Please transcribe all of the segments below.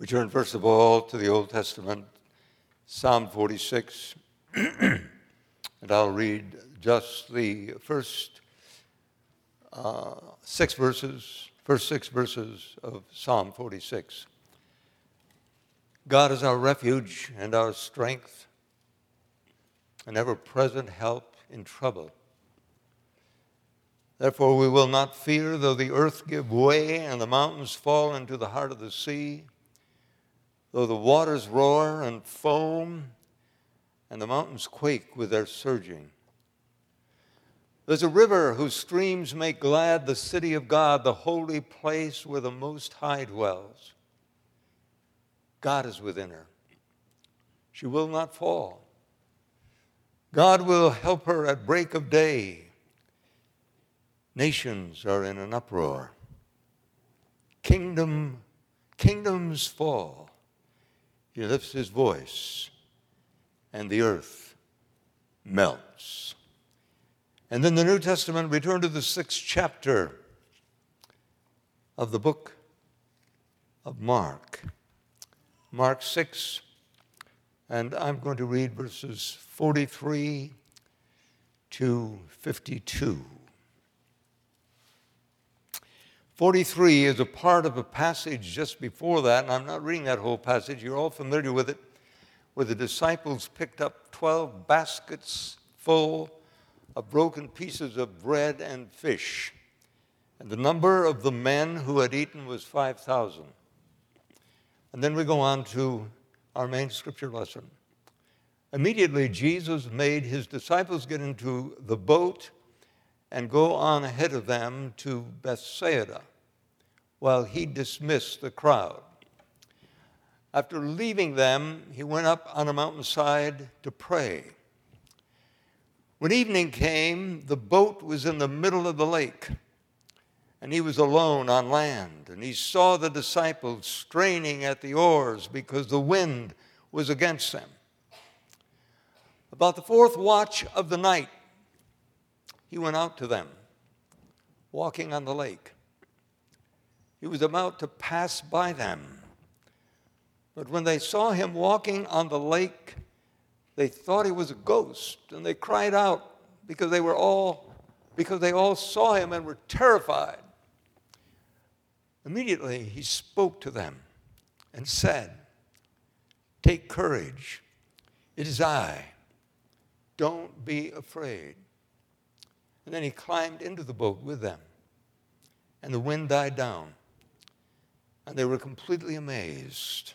We turn first of all to the Old Testament, Psalm 46, and I'll read just the first six verses of Psalm 46. God is our refuge and our strength, an ever-present help in trouble. Therefore we will not fear, though the earth give way and the mountains fall into the heart of the sea, though the waters roar and foam and the mountains quake with their surging. There's a river whose streams make glad the city of God, the holy place where the Most High dwells. God is within her. She will not fall. God will help her at break of day. Nations are in an uproar. Kingdoms fall. He lifts his voice, and the earth melts. And then the New Testament, we turn to the 6th chapter of the book of Mark. Mark 6, and I'm going to read verses 43 to 52. 43 is a part of a passage just before that, and I'm not reading that whole passage. You're all familiar with it, where the disciples picked up 12 baskets full of broken pieces of bread and fish. And the number of the men who had eaten was 5,000. And then we go on to our main scripture lesson. Immediately, Jesus made his disciples get into the boat and go on ahead of them to Bethsaida, while he dismissed the crowd. After leaving them, he went up on a mountainside to pray. When evening came, the boat was in the middle of the lake, and he was alone on land. And he saw the disciples straining at the oars because the wind was against them. About the 4th watch of the night, he went out to them, walking on the lake. He was about to pass by them. But when they saw him walking on the lake, they thought he was a ghost, and they cried out because they all saw him and were terrified. Immediately he spoke to them and said, "Take courage. It is I. Don't be afraid." And then he climbed into the boat with them, and the wind died down, and they were completely amazed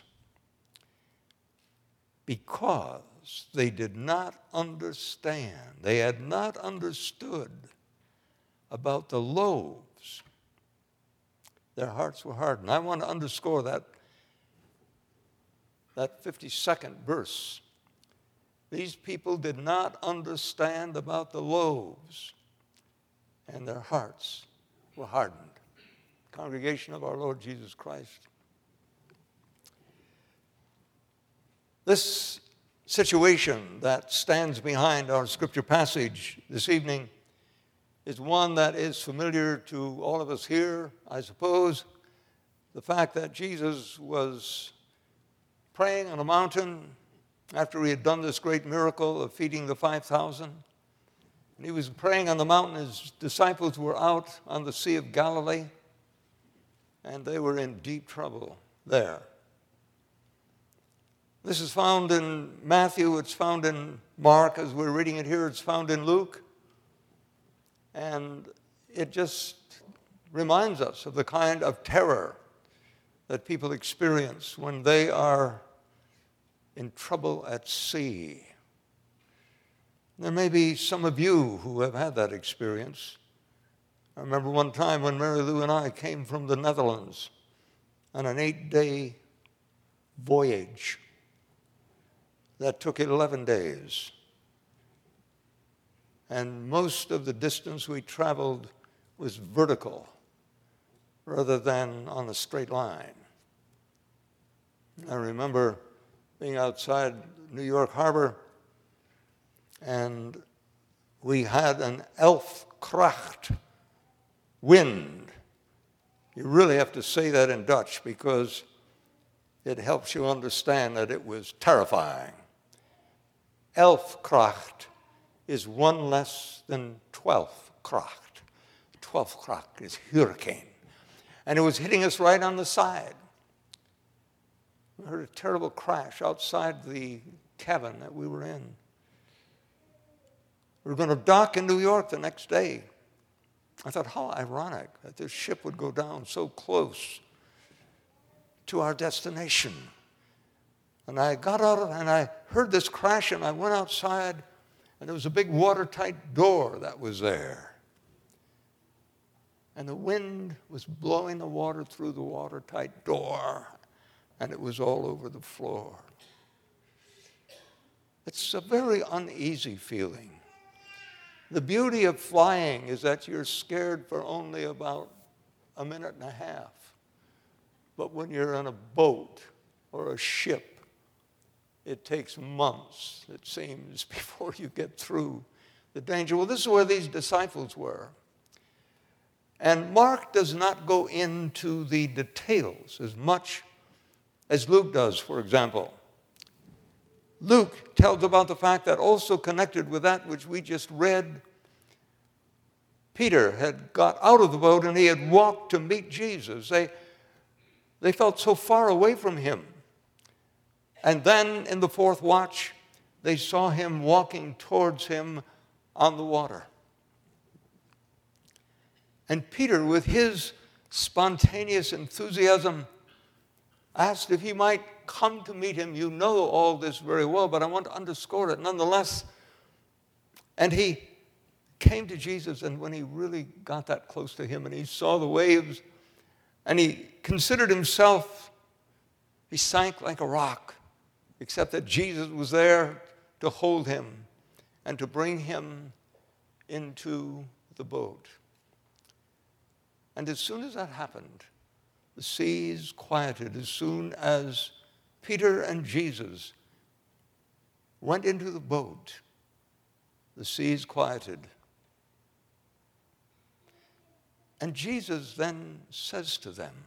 because they did not understand. They had not understood about the loaves. Their hearts were hardened. I want to underscore that 52nd verse. These people did not understand about the loaves, and their hearts were hardened. Congregation of our Lord Jesus Christ. This situation that stands behind our scripture passage this evening is one that is familiar to all of us here, I suppose. The fact that Jesus was praying on a mountain after he had done this great miracle of feeding the 5,000. And he was praying on the mountain. His disciples were out on the Sea of Galilee, and they were in deep trouble there. This is found in Matthew, it's found in Mark, as we're reading it here, it's found in Luke. And it just reminds us of the kind of terror that people experience when they are in trouble at sea. There may be some of you who have had that experience. I remember one time when Mary Lou and I came from the Netherlands on an 8-day voyage that took 11 days. And most of the distance we traveled was vertical rather than on a straight line. I remember being outside New York Harbor, and we had an Elfkracht wind. You really have to say that in Dutch because it helps you understand that it was terrifying. Elfkracht is one less than 12th Kracht. 12th Kracht is hurricane. And it was hitting us right on the side. We heard a terrible crash outside the cabin that we were in. We were going to dock in New York the next day. I thought, how ironic that this ship would go down so close to our destination. And I got out and I heard this crash, and I went outside, and there was a big watertight door that was there. And the wind was blowing the water through the watertight door, and it was all over the floor. It's a very uneasy feeling. The beauty of flying is that you're scared for only about a minute and a half. But when you're in a boat or a ship, it takes months, it seems, before you get through the danger. Well, this is where these disciples were. And Mark does not go into the details as much as Luke does, for example. Luke tells about the fact that also connected with that which we just read, Peter had got out of the boat and he had walked to meet Jesus. They felt so far away from him. And then in the fourth watch, they saw him walking towards him on the water. And Peter, with his spontaneous enthusiasm, asked if he might come to meet him. You know all this very well, but I want to underscore it nonetheless. And he came to Jesus, and when he really got that close to him and he saw the waves and he considered himself, he sank like a rock, except that Jesus was there to hold him and to bring him into the boat. And as soon as that happened, the seas quieted. As soon as Peter and Jesus went into the boat, the seas quieted. And Jesus then says to them,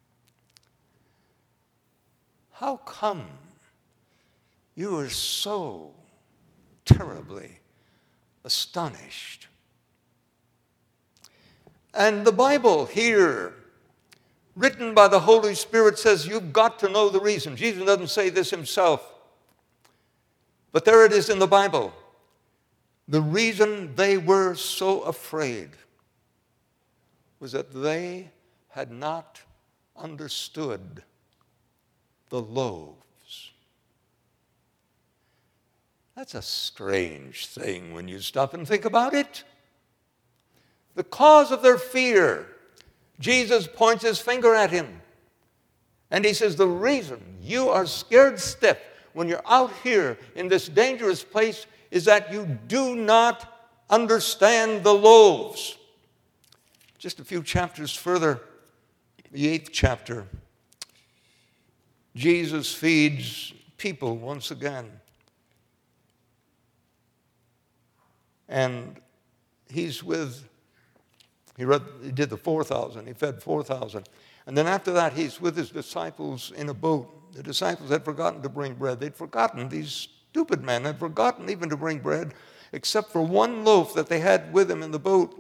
how come you are so terribly astonished? And the Bible here, written by the Holy Spirit, says you've got to know the reason. Jesus doesn't say this himself, but there it is in the Bible. The reason they were so afraid was that they had not understood the loaves. That's a strange thing when you stop and think about it. The cause of their fear, Jesus points his finger at him. And he says, the reason you are scared stiff when you're out here in this dangerous place is that you do not understand the loaves. Just a few chapters further, the 8th chapter, Jesus feeds people once again. And he did the 4,000. He fed 4,000. And then after that, he's with his disciples in a boat. The disciples had forgotten to bring bread. They'd forgotten, these stupid men had forgotten even to bring bread, except for one loaf that they had with them in the boat.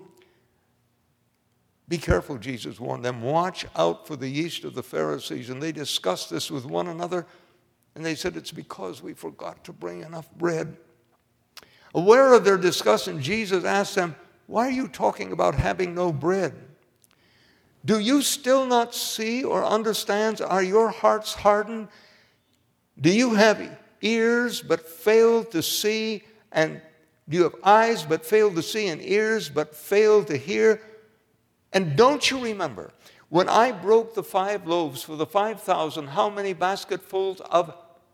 Be careful, Jesus warned them. Watch out for the yeast of the Pharisees. And they discussed this with one another. And they said, it's because we forgot to bring enough bread. Aware of their discussion, Jesus asked them, why are you talking about having no bread? Do you still not see or understand? Are your hearts hardened? Do you have ears but fail to see? And do you have eyes but fail to see and ears but fail to hear? And don't you remember, when I broke the 5 loaves for the 5,000, how many basketfuls of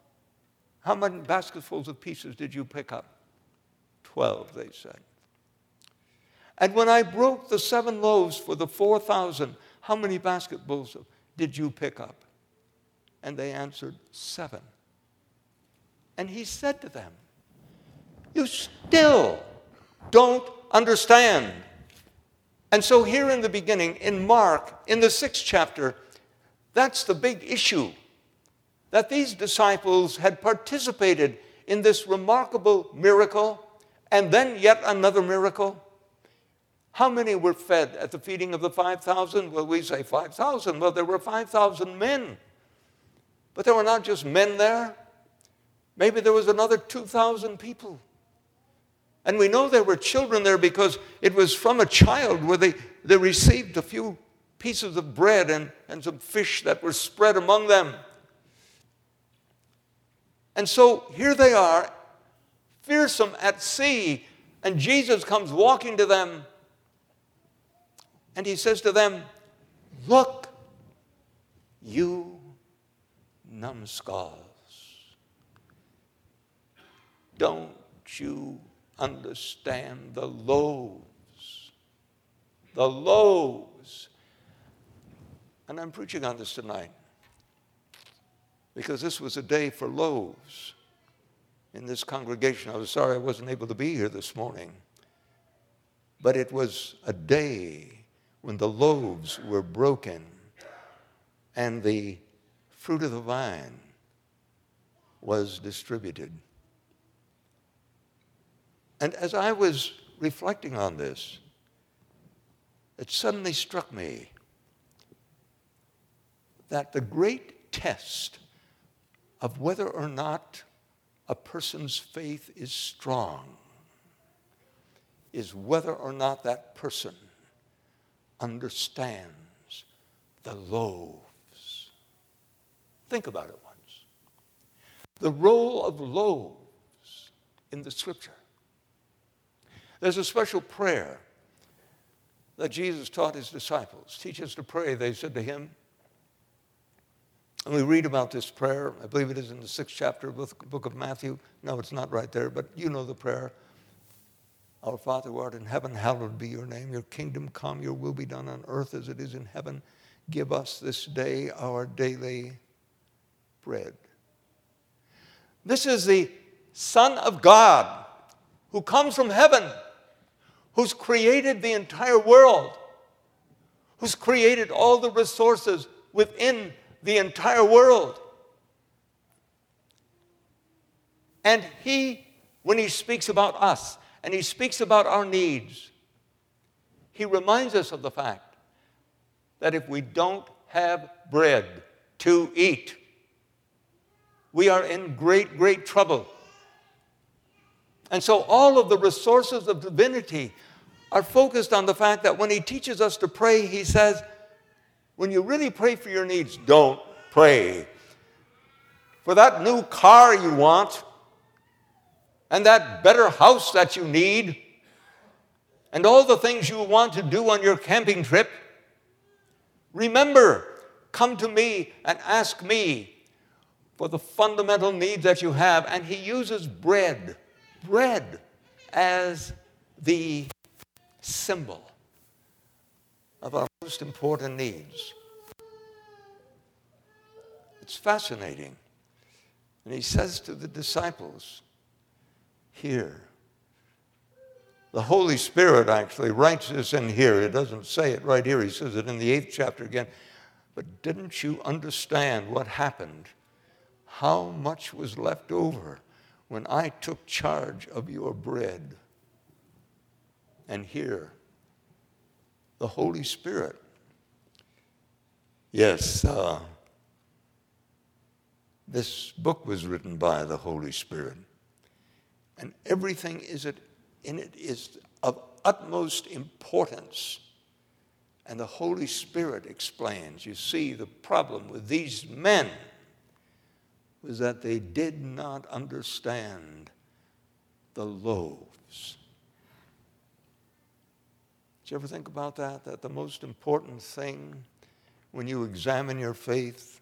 pieces did you pick up? 12, they said. And when I broke the 7 loaves for the 4,000, how many basketfuls did you pick up? And they answered, 7. And he said to them, you still don't understand. And so here in the beginning, in Mark, in the 6th chapter, that's the big issue. that these disciples had participated in this remarkable miracle and then yet another miracle. How many were fed at the feeding of the 5,000? Well, we say 5,000. Well, there were 5,000 men. But there were not just men there. Maybe there was another 2,000 people. And we know there were children there because it was from a child where they received a few pieces of bread and some fish that were spread among them. And so here they are, fearsome at sea, and Jesus comes walking to them, and he says to them, "Look, you numbskulls, don't you understand the loaves? The loaves." And I'm preaching on this tonight because this was a day for loaves in this congregation. I was sorry I wasn't able to be here this morning, but it was a day when the loaves were broken and the fruit of the vine was distributed. And as I was reflecting on this, it suddenly struck me that the great test of whether or not a person's faith is strong is whether or not that person understands the loaves. Think about it once. The role of loaves in the Scripture. There's a special prayer that Jesus taught his disciples. "Teach us to pray," they said to him. And we read about this prayer. I believe it is in the 6th chapter of the book of Matthew. No, it's not right there, but you know the prayer. "Our Father who art in heaven, hallowed be your name. Your kingdom come, your will be done on earth as it is in heaven. Give us this day our daily bread." This is the Son of God who comes from heaven, who's created the entire world, who's created all the resources within the entire world. And he, when he speaks about us, and he speaks about our needs, he reminds us of the fact that if we don't have bread to eat, we are in great, great trouble. And so all of the resources of divinity are focused on the fact that when he teaches us to pray, he says, when you really pray for your needs, don't pray for that new car you want, and that better house that you need, and all the things you want to do on your camping trip. Remember, come to me and ask me for the fundamental needs that you have. And he uses bread as the symbol of our most important needs. It's fascinating. And he says to the disciples, here, the Holy Spirit actually writes this in here. It doesn't say it right here. He says it in the 8th chapter again. But didn't you understand what happened? How much was left over when I took charge of your bread? And here, the Holy Spirit. Yes, this book was written by the Holy Spirit. And everything in it is of utmost importance. And the Holy Spirit explains. You see, the problem with these men was that they did not understand the loaves. Did you ever think about that? That the most important thing when you examine your faith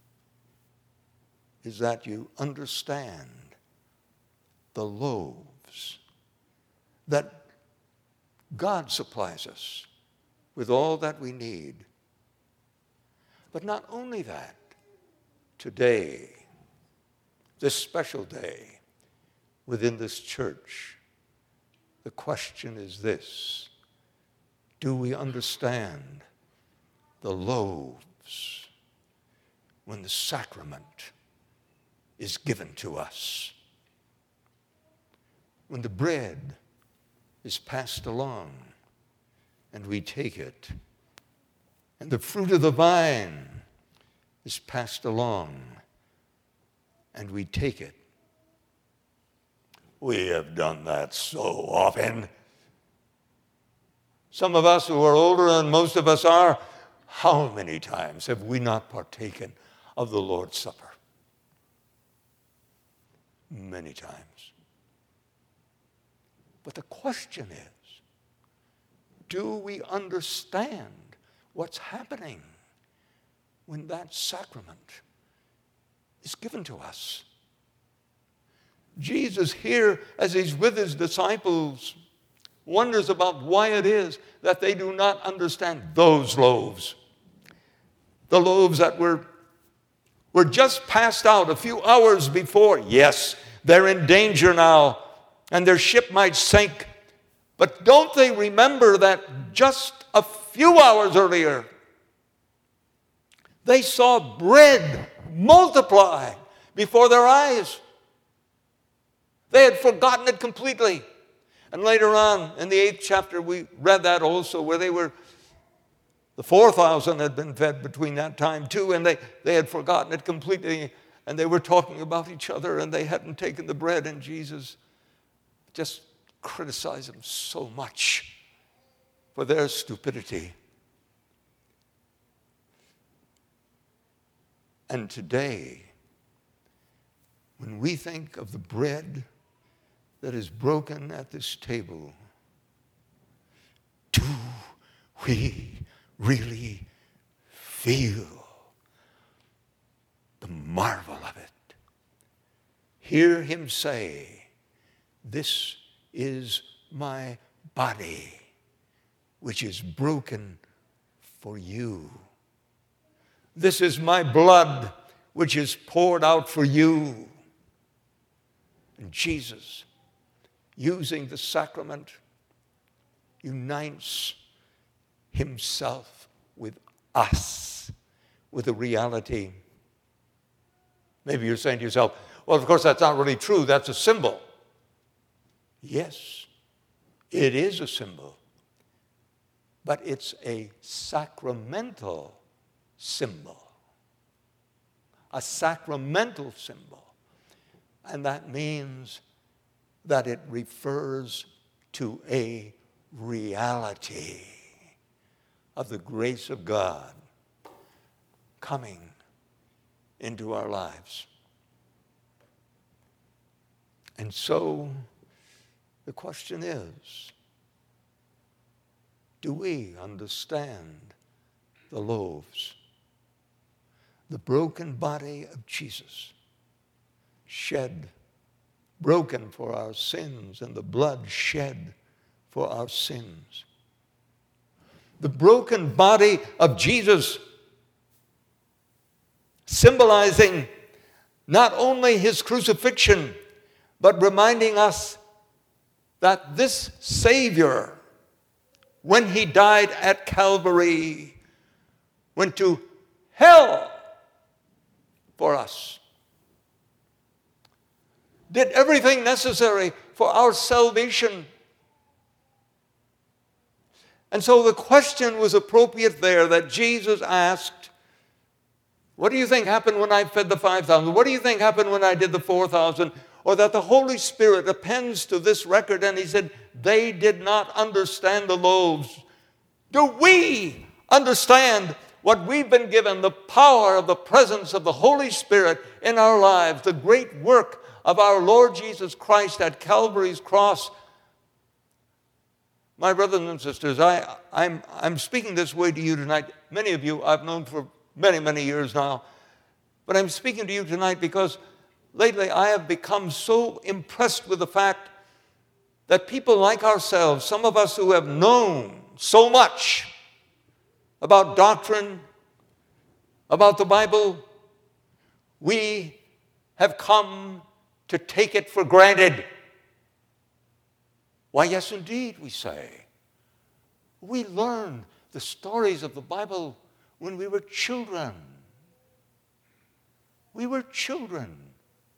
is that you understand the loaves, that God supplies us with all that we need. But not only that, today, this special day within this church, the question is this: do we understand the loaves when the sacrament is given to us. When the bread is passed along and we take it, and the fruit of the vine is passed along and we take it. We have done that so often. Some of us who are older, and most of us are, how many times have we not partaken of the Lord's Supper? Many times. But the question is, do we understand what's happening when that sacrament is given to us? Jesus here, as he's with his disciples, wonders about why it is that they do not understand those loaves. The loaves that were just passed out a few hours before. Yes, they're in danger now, and their ship might sink. But don't they remember that just a few hours earlier, they saw bread multiply before their eyes? They had forgotten it completely. And later on, in the 8th chapter, we read that also, where the 4,000 had been fed between that time too, and they had forgotten it completely, and they were talking about each other, and they hadn't taken the bread, and Jesus just criticized them so much for their stupidity. And today, when we think of the bread that is broken at this table, do we really feel the marvel of it? Hear him say, "This is my body, which is broken for you. This is my blood, which is poured out for you." And Jesus, using the sacrament, unites himself with us, with a reality. Maybe you're saying to yourself, well, of course, that's not really true. That's a symbol. Yes, it is a symbol. But it's a sacramental symbol. A sacramental symbol. And that means that it refers to a reality of the grace of God coming into our lives. And so the question is, do we understand the loaves? The broken body of Jesus, shed, broken for our sins, and the blood shed for our sins. The broken body of Jesus, symbolizing not only his crucifixion, but reminding us that this Savior, when he died at Calvary, went to hell for us, did everything necessary for our salvation. And so the question was appropriate there that Jesus asked, what do you think happened when I fed the 5,000? What do you think happened when I did the 4,000? Or that the Holy Spirit appends to this record, and he said, they did not understand the loaves. Do we understand what we've been given, the power of the presence of the Holy Spirit in our lives, the great work of our Lord Jesus Christ at Calvary's cross? My brothers and sisters, I'm speaking this way to you tonight. Many of you I've known for many, many years now. But I'm speaking to you tonight because lately I have become so impressed with the fact that people like ourselves, some of us who have known so much about doctrine, about the Bible, we have come to take it for granted. Why, yes, indeed, we say. We learned the stories of the Bible when we were children. We were children.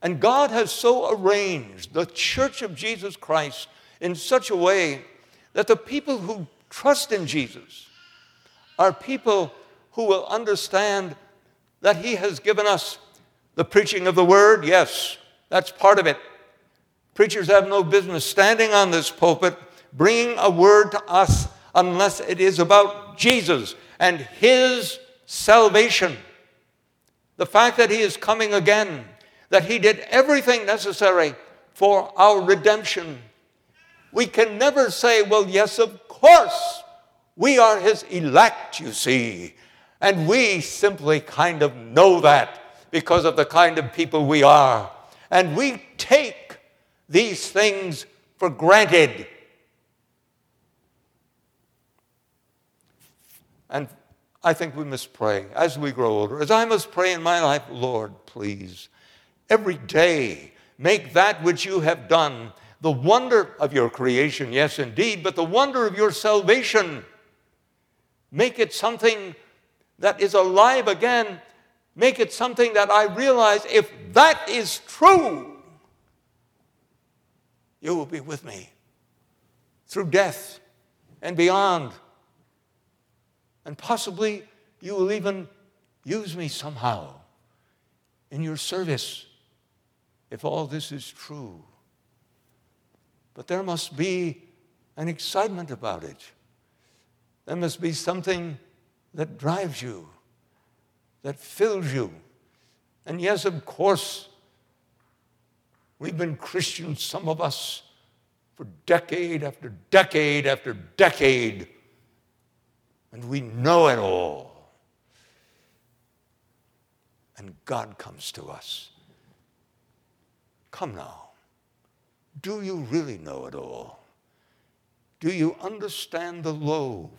And God has so arranged the Church of Jesus Christ in such a way that the people who trust in Jesus are people who will understand that he has given us the preaching of the word. Yes, that's part of it. Preachers have no business standing on this pulpit bringing a word to us unless it is about Jesus and his salvation. The fact that he is coming again, that he did everything necessary for our redemption. We can never say, well, yes, of course, we are his elect, you see. And we simply kind of know that because of the kind of people we are. And we take these things for granted. And I think we must pray as we grow older. As I must pray in my life, Lord, please, every day, make that which you have done the wonder of your creation, yes, indeed, but the wonder of your salvation. Make it something that is alive again. Make it something that I realize, if that is true, you will be with me through death and beyond. And possibly you will even use me somehow in your service, if all this is true. But there must be an excitement about it. There must be something that drives you, that fills you. And yes, of course, we've been Christians, some of us, for decade after decade after decade. And we know it all. And God comes to us. Come now. Do you really know it all? Do you understand the loaves?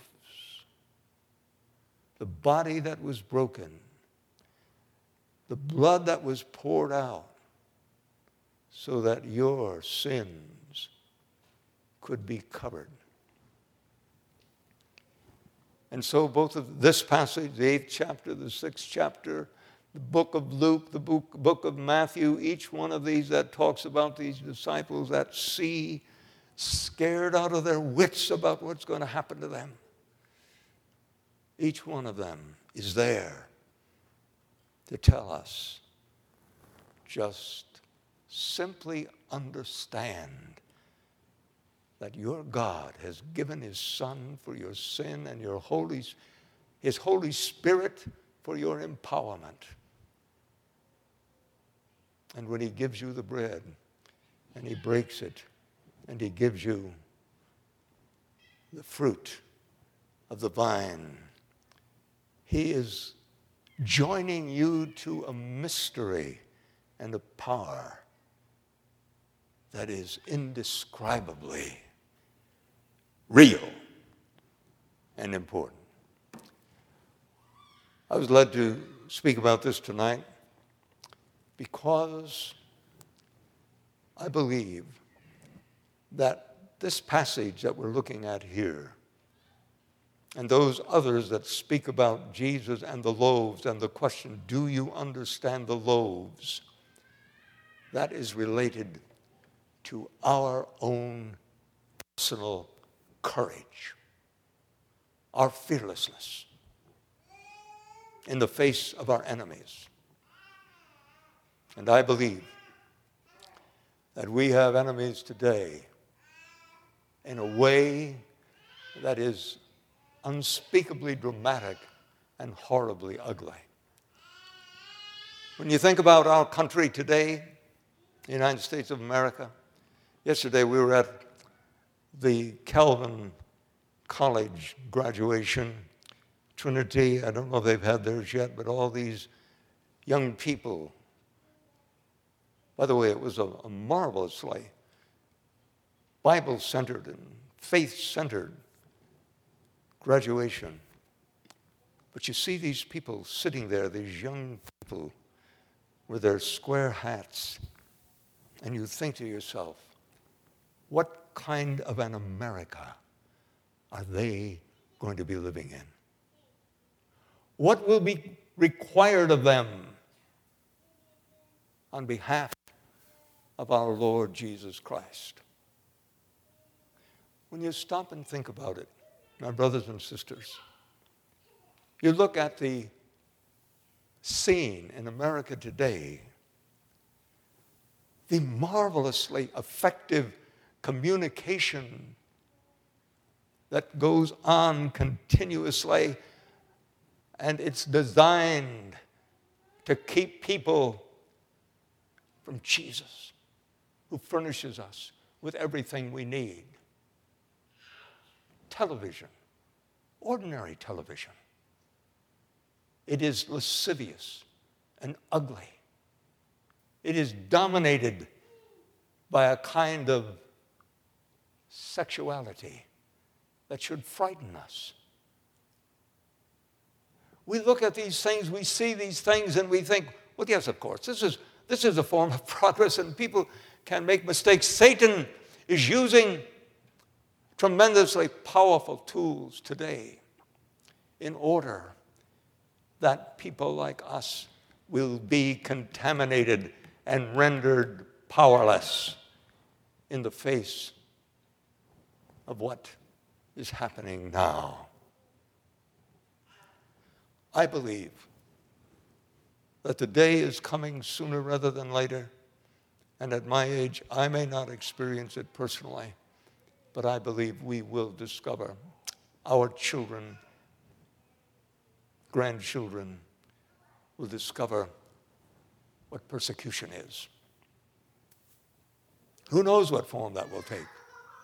The body that was broken, the blood that was poured out so that your sins could be covered. And so both of this passage, the 8th chapter, the 6th chapter, the book of Luke, the book of Matthew, each one of these that talks about these disciples at sea, scared out of their wits about what's going to happen to them. Each one of them is there to tell us, just simply understand that your God has given his Son for your sin and his Holy Spirit for your empowerment. And when he gives you the bread and he breaks it and he gives you the fruit of the vine, he is joining you to a mystery and a power that is indescribably real and important. I was led to speak about this tonight because I believe that this passage that we're looking at here and those others that speak about Jesus and the loaves and the question, do you understand the loaves? That is related to our own personal courage, our fearlessness in the face of our enemies. And I believe that we have enemies today in a way that is unspeakably dramatic and horribly ugly. When you think about our country today, the United States of America, yesterday we were at the Calvin College graduation, Trinity. I don't know if they've had theirs yet, but all these young people. By the way, it was a marvelously Bible-centered and faith-centered graduation. But you see these people sitting there, these young people with their square hats, and you think to yourself, what kind of an America are they going to be living in? What will be required of them on behalf of our Lord Jesus Christ. When you stop and think about it, my brothers and sisters, you look at the scene in America today, the marvelously effective communication that goes on continuously, and it's designed to keep people from Jesus, who furnishes us with everything we need. Television, ordinary television. It is lascivious and ugly. It is dominated by a kind of sexuality that should frighten us. We look at these things, we see these things, and we think, well, yes, of course, this is a form of progress, and people can make mistakes. Satan is using tremendously powerful tools today in order that people like us will be contaminated and rendered powerless in the face of what is happening now. I believe that the day is coming sooner rather than later, and at my age, I may not experience it personally, but I believe we will discover, our children, grandchildren, will discover what persecution is. Who knows what form that will take?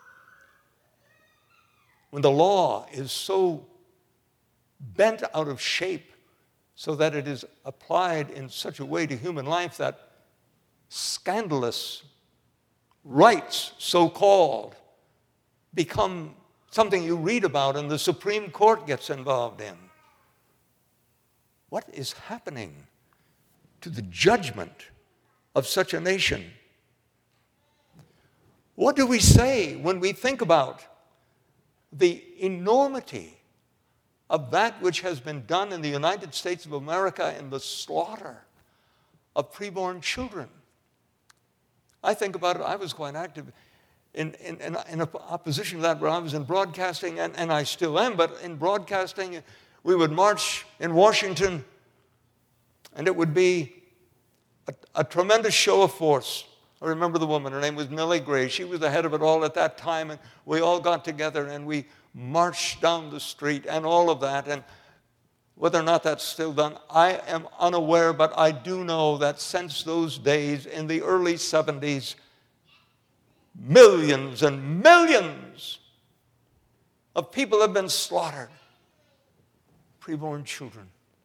When the law is so bent out of shape so that it is applied in such a way to human life that scandalous rights, so-called, become something you read about and the Supreme Court gets involved in. What is happening to the judgment of such a nation? What do we say when we think about the enormity of that which has been done in the United States of America in the slaughter of preborn children? I think about it. I was quite active in opposition to that, where I was in broadcasting, and I still am, but in broadcasting, we would march in Washington, and it would be a tremendous show of force. I remember the woman, her name was Millie Gray. She was the head of it all at that time, and we all got together and we marched down the street and all of that. And whether or not that's still done, I am unaware, but I do know that since those days in the early 70s, millions and millions of people have been slaughtered, preborn children.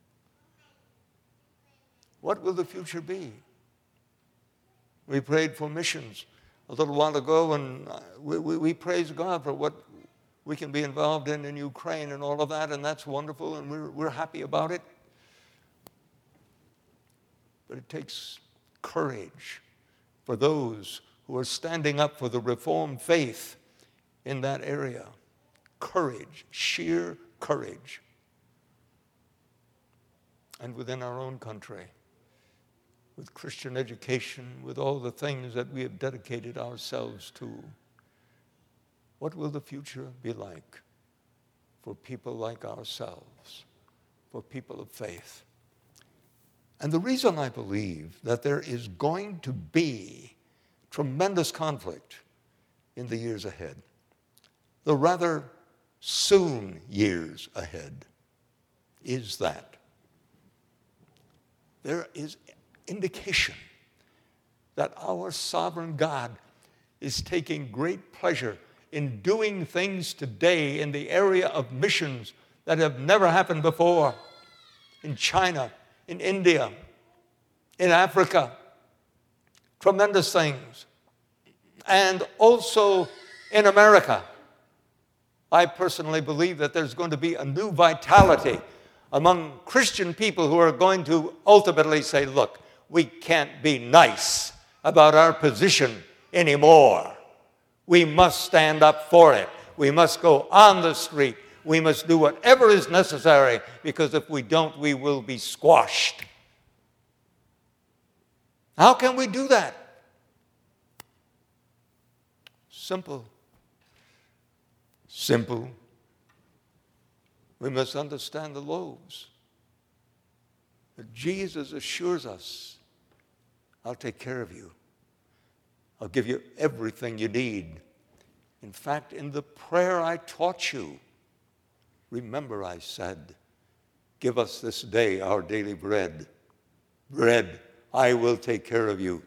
What will the future be? We prayed for missions a little while ago, and we praise God for what we can be involved in Ukraine and all of that, and that's wonderful, and we're happy about it. But it takes courage for those who are standing up for the Reformed faith in that area. Courage, sheer courage. And within our own country, with Christian education, with all the things that we have dedicated ourselves to, what will the future be like for people like ourselves, for people of faith? And the reason I believe that there is going to be tremendous conflict in the years ahead, the rather soon years ahead, is that there is indication that our sovereign God is taking great pleasure in doing things today in the area of missions that have never happened before, in China, in India, in Africa. Tremendous things. And also in America. I personally believe that there's going to be a new vitality among Christian people who are going to ultimately say, look, we can't be nice about our position anymore. We must stand up for it. We must go on the street. We must do whatever is necessary, because if we don't, we will be squashed. How can we do that? Simple. Simple. We must understand the loaves. But Jesus assures us, I'll take care of you. I'll give you everything you need. In fact, in the prayer I taught you, remember I said, give us this day our daily bread. Bread, I will take care of you.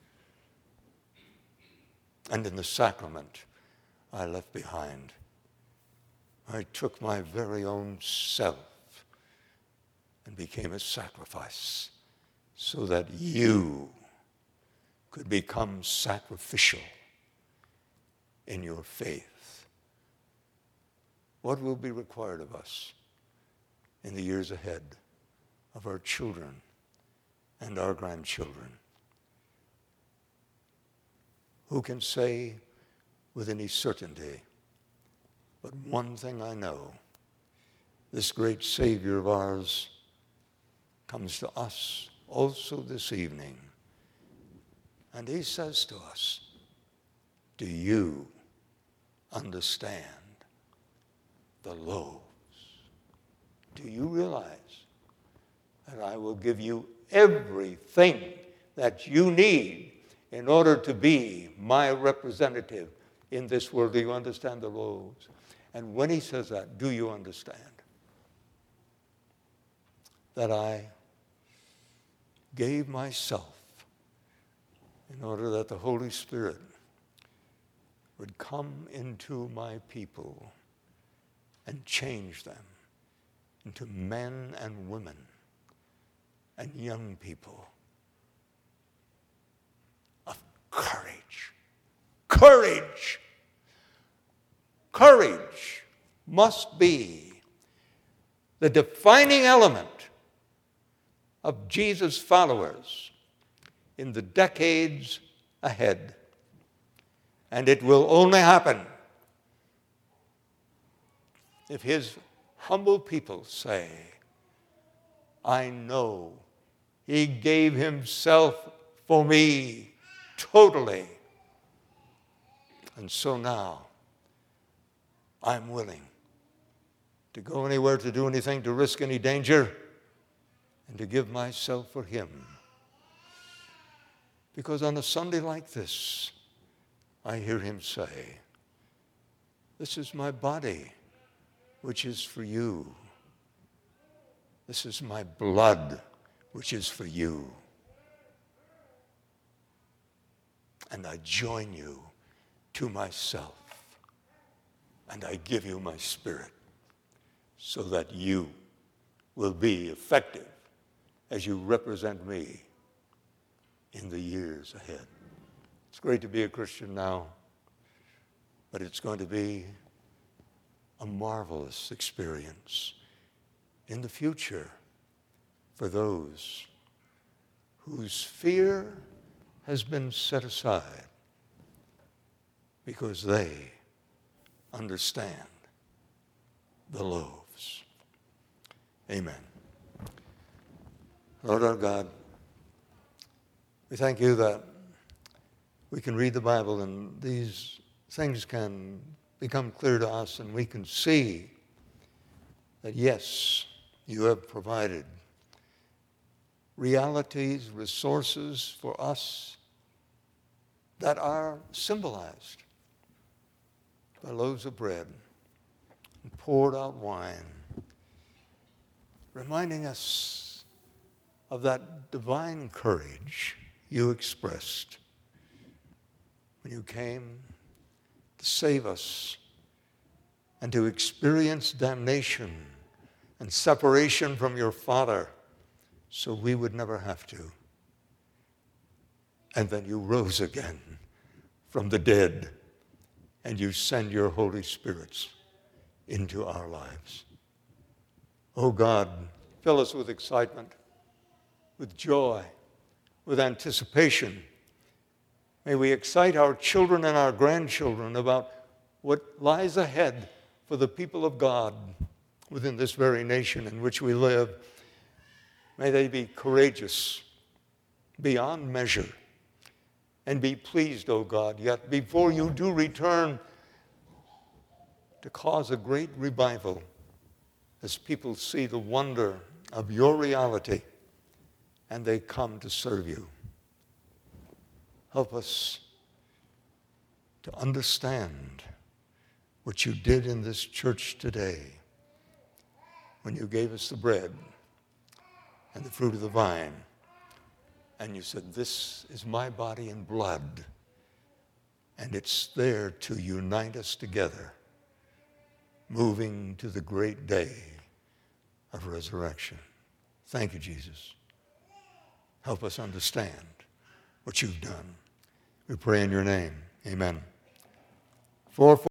And in the sacrament I left behind, I took my very own self and became a sacrifice so that you could become sacrificial in your faith. What will be required of us in the years ahead of our children and our grandchildren? Who can say with any certainty? But one thing I know, this great Savior of ours comes to us also this evening, and he says to us, do you understand the loaves? Do you realize that I will give you everything that you need in order to be my representative in this world? Do you understand the loaves? And when he says that, do you understand that I gave myself in order that the Holy Spirit would come into my people and change them into men and women and young people of courage. Courage! Courage must be the defining element of Jesus' followers in the decades ahead. And it will only happen if his humble people say, I know he gave himself for me totally. And so now, I'm willing to go anywhere, to do anything, to risk any danger, and to give myself for him. Because on a Sunday like this, I hear him say, this is my body, which is for you. This is my blood, which is for you. And I join you to myself. And I give you my spirit so that you will be effective as you represent me in the years ahead. It's great to be a Christian now, but it's going to be a marvelous experience in the future for those whose fear has been set aside because they understand the loaves. Amen. Lord our God, we thank you that we can read the Bible and these things can become clear to us and we can see that yes, you have provided realities, resources for us that are symbolized by loaves of bread and poured out wine, reminding us of that divine courage you expressed when you came to save us and to experience damnation and separation from your Father so we would never have to. And then you rose again from the dead and you send your Holy Spirits into our lives. Oh God, fill us with excitement, with joy, with anticipation. May we excite our children and our grandchildren about what lies ahead for the people of God within this very nation in which we live. May they be courageous beyond measure and be pleased, O God, yet before you do return, to cause a great revival as people see the wonder of your reality and they come to serve you. Help us to understand what you did in this church today when you gave us the bread and the fruit of the vine. And you said, this is my body and blood. And it's there to unite us together, moving to the great day of resurrection. Thank you, Jesus. Help us understand what you've done. We pray in your name. Amen.